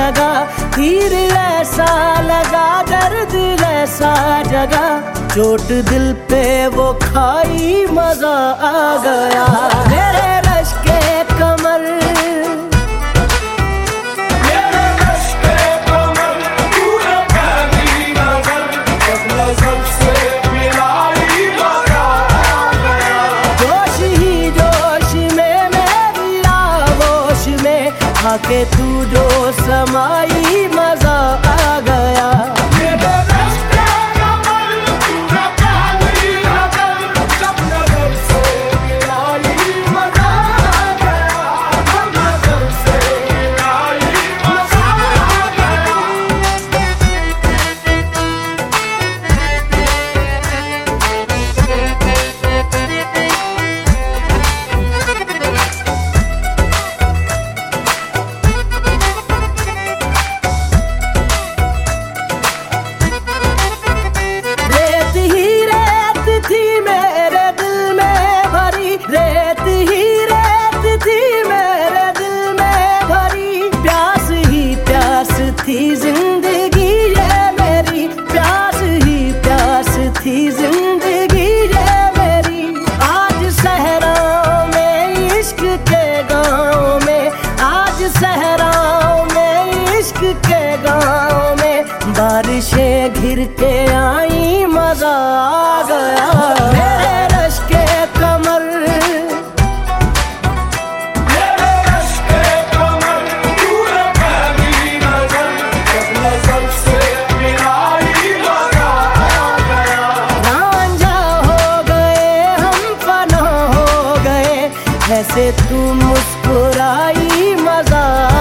जगा, तीर ऐसा लगा, दर्द ऐसा जगा, चोट दिल पे वो खाई, मजा आ गया। मेरे रश के कमर, मेरे रश के कमर, तूने पहली नजर, जब नजर से मिलाई, मजा आ गया। जोश ही जोश में, मेरी आगोश में आके तू जो समाई, मजा आ गया। रेत ही रेत थी मेरे दिल में भरी, प्यास ही प्यास थी जिंदगी ये मेरी, प्यास ही प्यास थी जिंदगी ये मेरी। आज सहराओं में इश्क के गाँव में, आज सहराओं में इश्क के गाँव में, बारिशें घिर के आई, मजा आ गया। मेरे रश के कमर, ऐसे तू मुस्कुराई, मजा